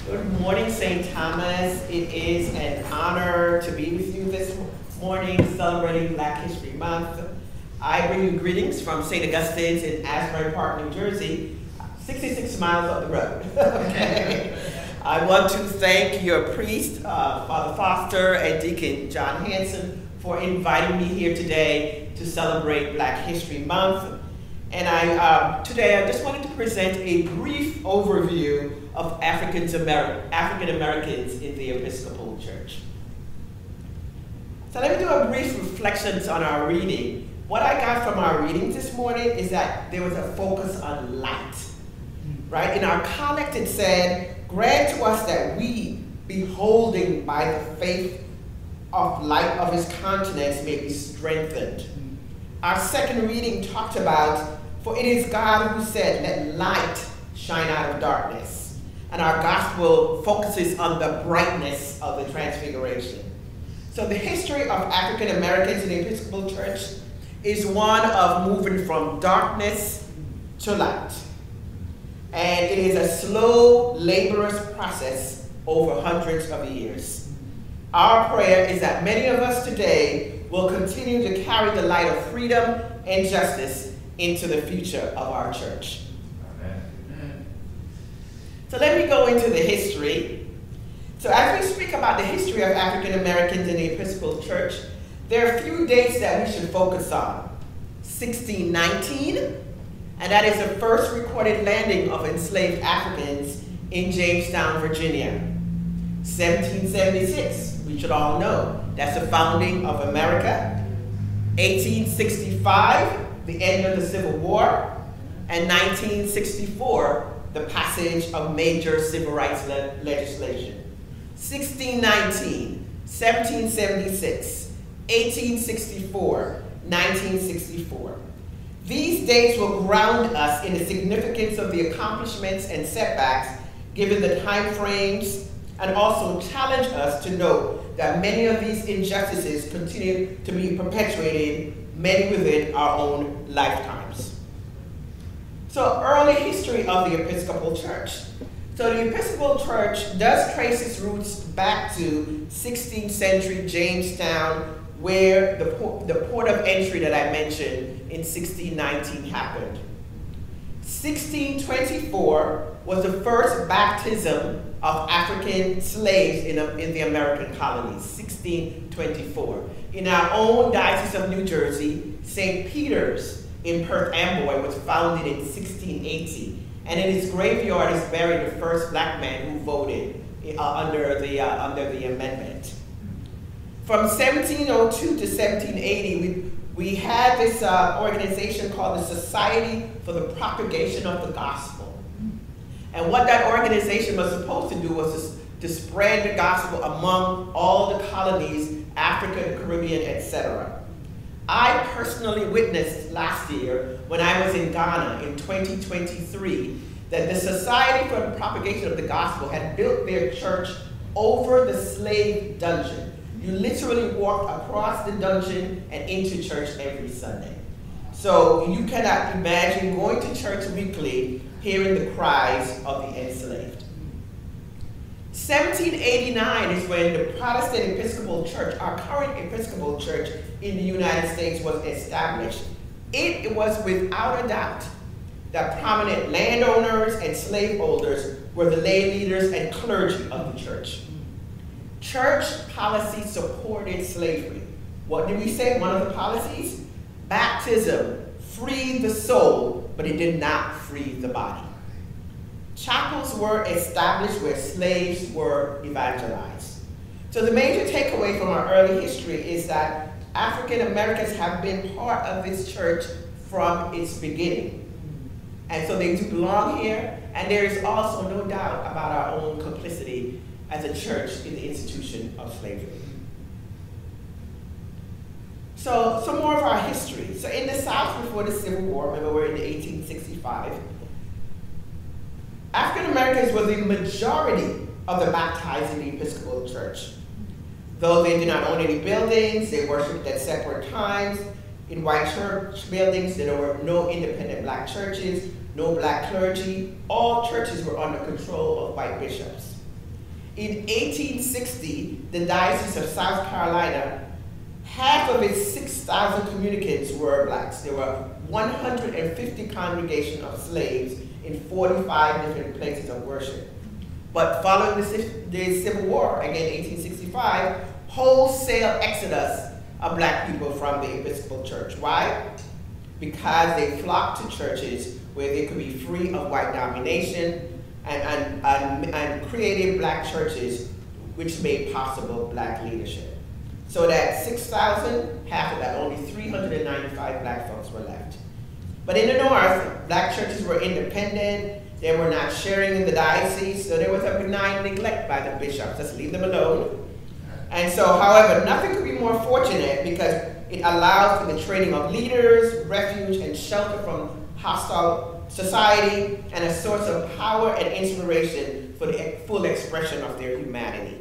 Good morning, St. Thomas. It is an honor to be with you this morning celebrating Black History Month. I bring you greetings from St. Augustine's in Asbury Park, New Jersey, 66 miles up the road. Okay. I want to thank your priest, Father Foster, and Deacon John Hanson for inviting me here today to celebrate Black History Month. And today I just wanted to present a brief overview of African Americans in the Episcopal Church. So let me do a brief reflections on our reading. What I got from our reading this morning is that there was a focus on light, right? In our collect it said, grant to us that we, beholding by the faith of light of his countenance, may be strengthened. Our second reading talked about, for it is God who said, let light shine out of darkness. And our gospel focuses on the brightness of the transfiguration. So the history of African Americans in the Episcopal Church is one of moving from darkness to light. And it is a slow, laborious process over hundreds of years. Our prayer is that many of us today will continue to carry the light of freedom and justice into the future of our church. Amen. So let me go into the history. So as we speak about the history of African Americans in the Episcopal Church, there are a few dates that we should focus on. 1619, and that is the first recorded landing of enslaved Africans in Jamestown, Virginia. 1776, we should all know, that's the founding of America. 1865, the end of the Civil War. And 1964, the passage of major civil rights legislation. 1619, 1776, 1864, 1964. These dates will ground us in the significance of the accomplishments and setbacks given the time frames, and also challenge us to note that many of these injustices continue to be perpetuated, many within our own lifetimes. So early history of the Episcopal Church. So the Episcopal Church does trace its roots back to 16th century Jamestown, where the port of entry that I mentioned in 1619 happened. 1624 was the first baptism of African slaves in the American colonies, 1624. In our own Diocese of New Jersey, St. Peter's in Perth Amboy was founded in 1680. And in its graveyard is buried the first black man who voted under the amendment. From 1702 to 1780, we had this organization called the Society for the Propagation of the Gospel. And what that organization was supposed to do was to spread the gospel among all the colonies, Africa, Caribbean, etc. I personally witnessed last year when I was in Ghana in 2023 that the Society for the Propagation of the Gospel had built their church over the slave dungeon. You literally walked across the dungeon and into church every Sunday. So you cannot imagine going to church weekly, hearing the cries of the enslaved. 1789 is when the Protestant Episcopal Church, our current Episcopal Church in the United States, was established. It was without a doubt that prominent landowners and slaveholders were the lay leaders and clergy of the church. Church policy supported slavery. What did we say? One of the policies? Baptism freed the soul, but it did not free the body. Chapels were established where slaves were evangelized. So the major takeaway from our early history is that African Americans have been part of this church from its beginning. And so they do belong here, and there is also no doubt about our own complicity as a church in the institution of slavery. So some more of our history. So in the South before the Civil War, remember we're in 1865, African Americans were the majority of the baptized in the Episcopal Church. Though they did not own any buildings, they worshiped at separate times. In white church buildings, there were no independent black churches, no black clergy. All churches were under control of white bishops. In 1860, the Diocese of South Carolina, half of its 6,000 communicants were blacks. There were 150 congregations of slaves in 45 different places of worship. But following the Civil War, again 1865, wholesale exodus of black people from the Episcopal Church. Why? Because they flocked to churches where they could be free of white domination and created black churches which made possible black leadership. So that 6,000, half of that, only 395 black folks were left. But in the North, black churches were independent. They were not sharing in the diocese, so there was a benign neglect by the bishops. Just leave them alone. And so, however, nothing could be more fortunate because it allows for the training of leaders, refuge, and shelter from hostile society, and a source of power and inspiration for the full expression of their humanity.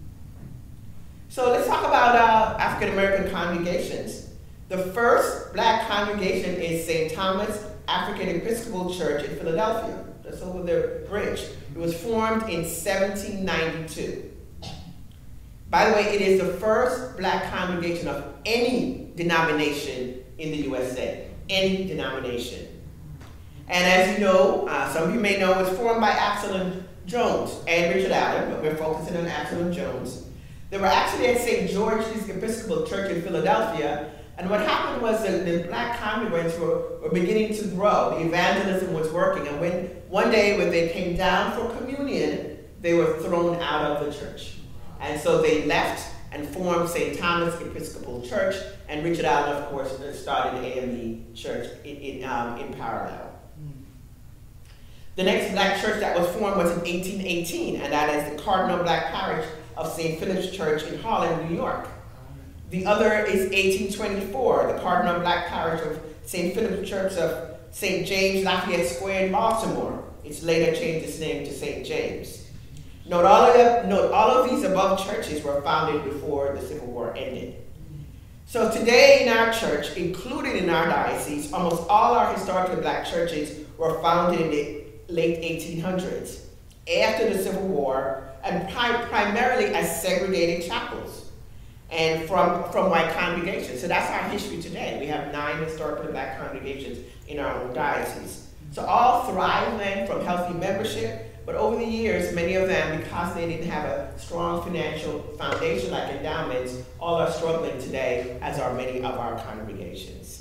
So let's talk about African American congregations. The first black congregation is St. Thomas African Episcopal Church in Philadelphia. That's over the bridge. It was formed in 1792. By the way, it is the first black congregation of any denomination in the USA. Any denomination. And as you know, some of you may know, it was formed by Absalom Jones and Richard Allen, but we're focusing on Absalom Jones. They were actually at St. George's Episcopal Church in Philadelphia, and what happened was that the black congregants were beginning to grow. The evangelism was working, and one day when they came down for communion, they were thrown out of the church. And so they left and formed St. Thomas Episcopal Church, and Richard Allen, of course, started AME Church in parallel. The next black church that was formed was in 1818, and that is the Cardinal Black Parish of St. Philip's Church in Harlem, New York. The other is 1824, the Cardinal Black Parish of St. Philip's Church of St. James Lafayette Square in Baltimore. It's later changed its name to St. James. Note all of these above churches were founded before the Civil War ended. So today in our church, including in our diocese, almost all our historically black churches were founded in the late 1800s, after the Civil War, and primarily as segregated chapels and from white congregations. So that's our history today. We have 9 historically black congregations in our own diocese. So all thrive then from healthy membership, but over the years, many of them, because they didn't have a strong financial foundation like endowments, all are struggling today, as are many of our congregations.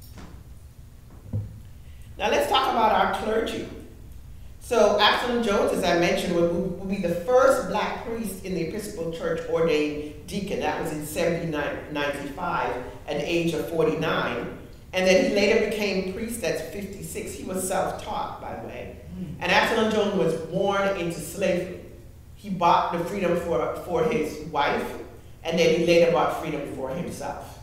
Now let's talk about our clergy. So Absalom Jones, as I mentioned, will be the first black priest in the Episcopal Church ordained deacon. That was in 1795 at the age of 49. And then he later became priest at 56. He was self-taught, by the way. And Absalom Jones was born into slavery. He bought the freedom for his wife, and then he later bought freedom for himself.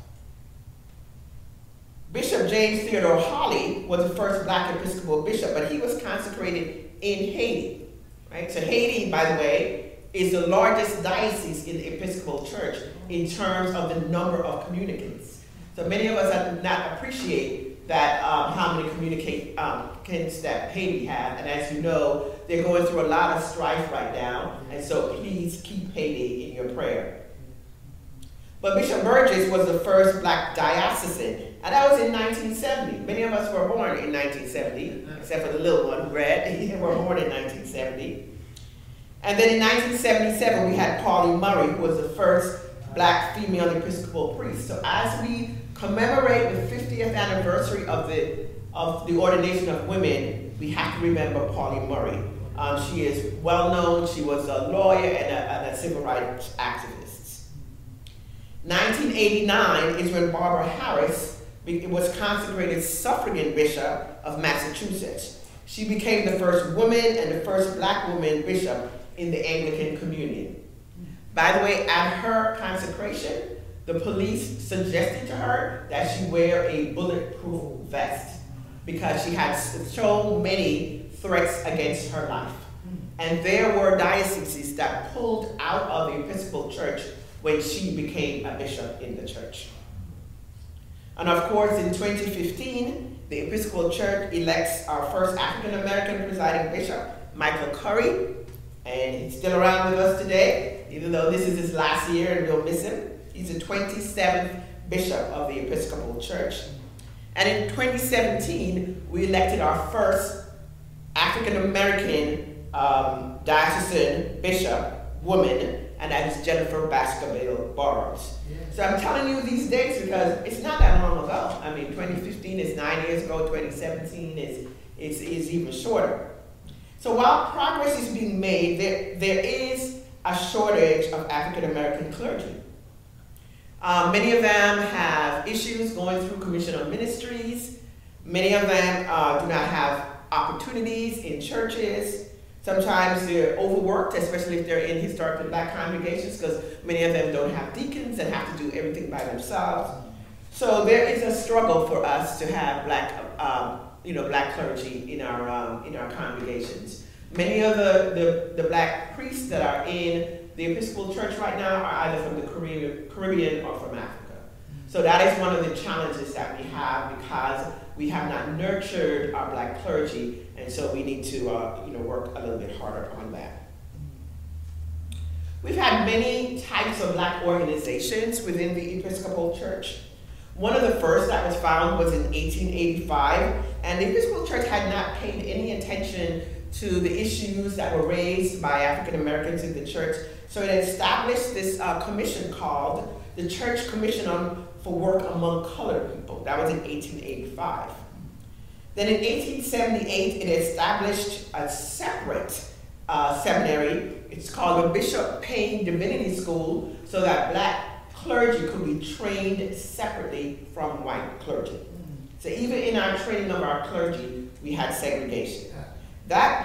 Bishop James Theodore Hawley was the first black Episcopal bishop, but he was consecrated in Haiti, right? So Haiti, by the way, is the largest diocese in the Episcopal Church in terms of the number of communicants. So many of us do not appreciate that how many communicants that Haiti have, and as you know, they're going through a lot of strife right now, and so please keep Haiti in your prayer. But Bishop Burgess was the first black diocesan, and that was in 1970. Many of us were born in 1970, except for the little one, Brad. He were born in 1970. And then in 1977, we had Pauli Murray, who was the first black female Episcopal priest. So as we commemorate the 50th anniversary of the ordination of women, we have to remember Pauli Murray. She is well known. She was a lawyer and a civil rights activist. 1989 is when Barbara Harris was consecrated suffragan bishop of Massachusetts. She became the first woman and the first black woman bishop in the Anglican Communion. By the way, at her consecration, the police suggested to her that she wear a bulletproof vest because she had so many threats against her life. And there were dioceses that pulled out of the Episcopal Church when she became a bishop in the church. And of course, in 2015, the Episcopal Church elects our first African-American presiding bishop, Michael Curry, And he's still around with us today, even though this is his last year and we'll miss him. He's the 27th Bishop of the Episcopal Church. And in 2017, we elected our first African-American diocesan bishop, woman, and that is Jennifer Baskerville Burrows. Yeah. So I'm telling you these dates because it's not that long ago. I mean, 2015 is 9 years ago, 2017 is even shorter. So while progress is being made, there is a shortage of African-American clergy. Many of them have issues going through Commission on Ministries. Many of them do not have opportunities in churches. Sometimes they're overworked, especially if they're in historically black congregations, because many of them don't have deacons and have to do everything by themselves. So there is a struggle for us to have black clergy in our congregations. Many of the black priests that are in the Episcopal Church right now are either from the Caribbean or from Africa. So that is one of the challenges that we have because we have not nurtured our black clergy, and so we need to work a little bit harder on that. We've had many types of black organizations within the Episcopal Church. One of the first that was found was in 1885, and the Episcopal Church had not paid any attention to the issues that were raised by African Americans in the church. So it established this commission called the Church Commission for Work Among Colored People. That was in 1885. Then in 1878, it established a separate seminary. It's called the Bishop Payne Divinity School, so that black clergy could be trained separately from white clergy. So even in our training of our clergy, we had segregation. That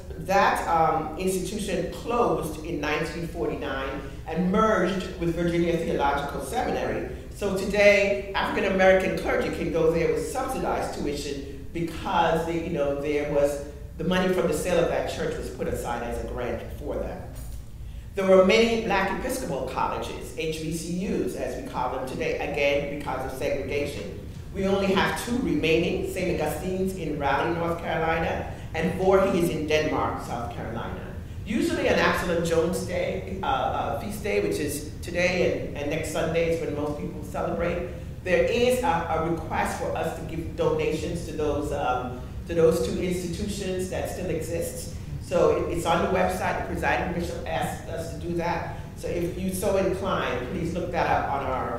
institution closed in 1949 and merged with Virginia Theological Seminary. So today, African American clergy can go there with subsidized tuition because there was the money from the sale of that church was put aside as a grant for them. There were many black Episcopal colleges, HBCUs as we call them today, again because of segregation. We only have 2 remaining, St. Augustine's in Raleigh, North Carolina, and Voorhees in Denmark, South Carolina. Usually an Absalom Jones Day, feast day, which is today and next Sunday is when most people celebrate. There is a request for us to give donations to those 2 institutions that still exist. So it's on the website. The presiding bishop asked us to do that. So if you so inclined, please look that up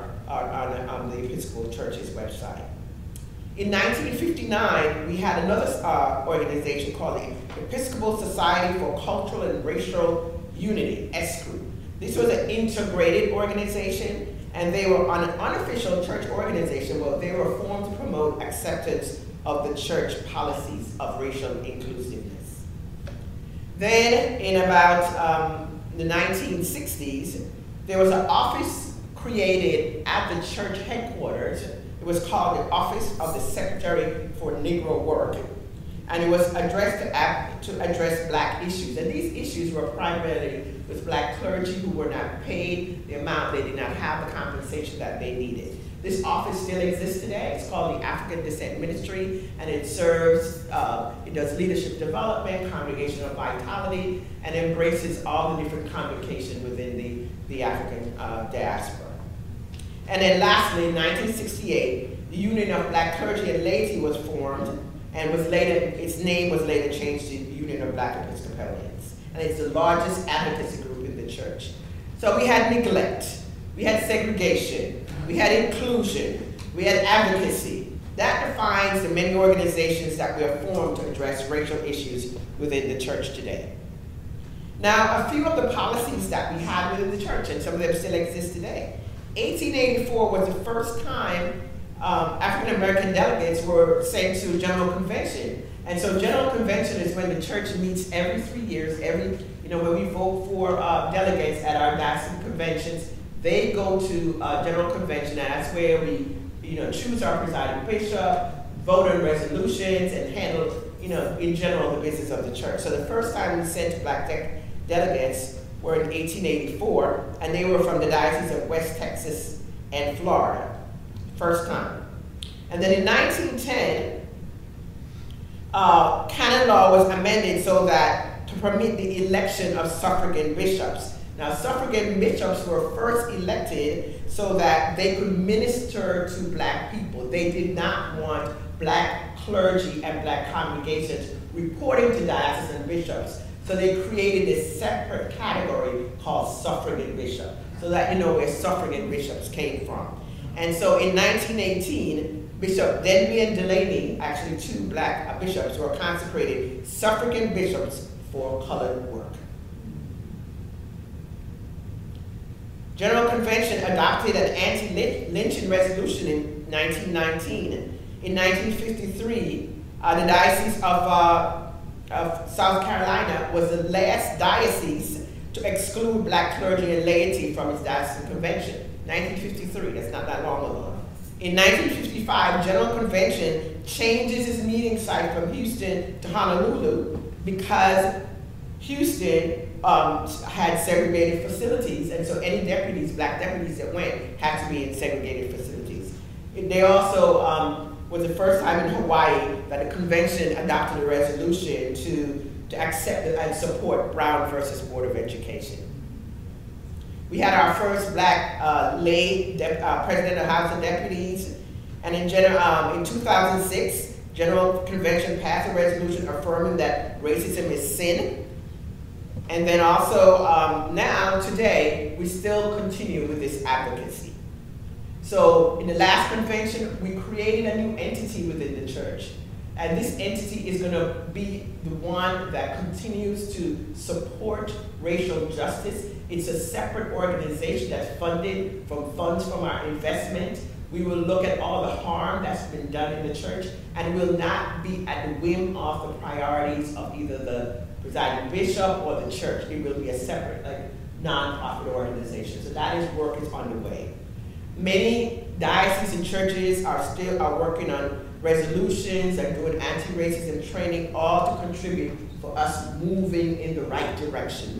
on the Episcopal Church's website. In 1959, we had another organization called the Episcopal Society for Cultural and Racial Unity, ESCRU. This was an integrated organization, and they were an unofficial church organization, but they were formed to promote acceptance of the church policies of racial inclusiveness. Then, in about the 1960s, there was an office created at the church headquarters. It was called the Office of the Secretary for Negro Work, and it was addressed to address black issues. And these issues were primarily with black clergy who were not paid the amount, they did not have the compensation that they needed. This office still exists today. It's called the African Descent Ministry, and it serves, it does leadership development, congregational vitality, and embraces all the different congregations within the African diaspora. And then lastly, in 1968, the Union of Black Clergy and Laity was formed, and its name was later changed to Union of Black Episcopalians. And it's the largest advocacy group in the church. So we had neglect, we had segregation, we had inclusion, we had advocacy. That defines the many organizations that we have formed to address racial issues within the church today. Now, a few of the policies that we had within the church, and some of them still exist today. 1884 was the first time African American delegates were sent to General Convention. And so General Convention is when the church meets every 3 years, when we vote for delegates at our diocesan conventions, they go to General Convention, and that's where we choose our presiding bishop, vote on resolutions, and handle, in general, the business of the church. So the first time we sent black delegates were in 1884, and they were from the Diocese of West Texas and Florida, first time. And then in 1910, canon law was amended so that to permit the election of suffragan bishops. Now, suffragan bishops were first elected so that they could minister to black people. They did not want black clergy and black congregations reporting to diocesan bishops. So they created this separate category called suffragan bishop, so that you know where suffragan bishops came from. And so in 1918, Bishop Denby and Delaney, actually two black bishops, were consecrated suffragan bishops for colored work. General Convention adopted an anti-lynching resolution in 1919. In 1953, the Diocese of South Carolina was the last diocese to exclude black clergy and laity from its diocesan convention. 1953, that's not that long ago. In 1955, General Convention changes its meeting site from Houston to Honolulu because Houston had segregated facilities, and so any deputies, black deputies that went, had to be in segregated facilities. They also was the first time in Hawaii that the convention adopted a resolution to accept and support Brown versus Board of Education. We had our first black lay president of the House of Deputies, and in 2006, General Convention passed a resolution affirming that racism is sin. And then also now, today, we still continue with this advocacy. So in the last convention, we created a new entity within the church. And this entity is going to be the one that continues to support racial justice. It's a separate organization that's funded from funds from our investment. We will look at all the harm that's been done in the church, and will not be at the whim of the priorities of either the presiding bishop or the church. It will be a separate, non-profit organization. So that work is underway. Many dioceses and churches are working on resolutions and doing anti-racism training, all to contribute for us moving in the right direction,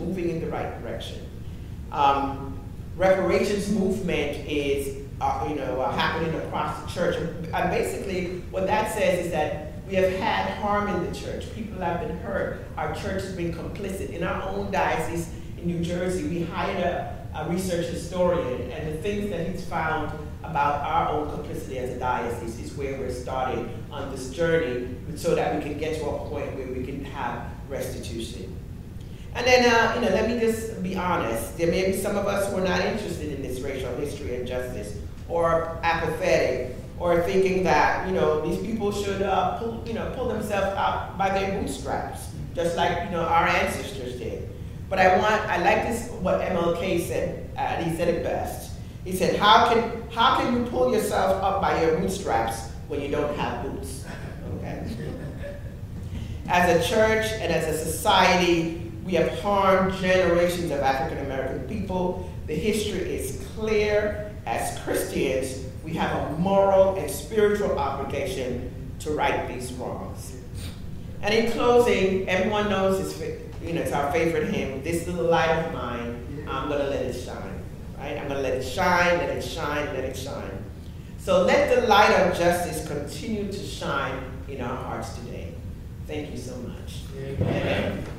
reparations movement is happening across the church. And basically what that says is that we have had harm in the church. People have been hurt. Our church has been complicit. In our own diocese in New Jersey, we hired a research historian, and the things that he's found about our own complicity as a diocese is where we're starting on this journey, so that we can get to a point where we can have restitution. And then, let me just be honest. There may be some of us who are not interested in this racial history and justice, or apathetic, or thinking that these people should pull themselves out by their bootstraps, just like our ancestors did. But I like this what MLK said. He said it best. He said, "How can you pull yourself up by your bootstraps when you don't have boots?" Okay. As a church and as a society, we have harmed generations of African American people. The history is clear. As Christians, we have a moral and spiritual obligation to right these wrongs. And in closing, everyone knows it's our favorite hymn, "This Little Light of Mine, I'm gonna let it shine." Right? I'm gonna let it shine, let it shine, let it shine. So let the light of justice continue to shine in our hearts today. Thank you so much. Amen. Amen.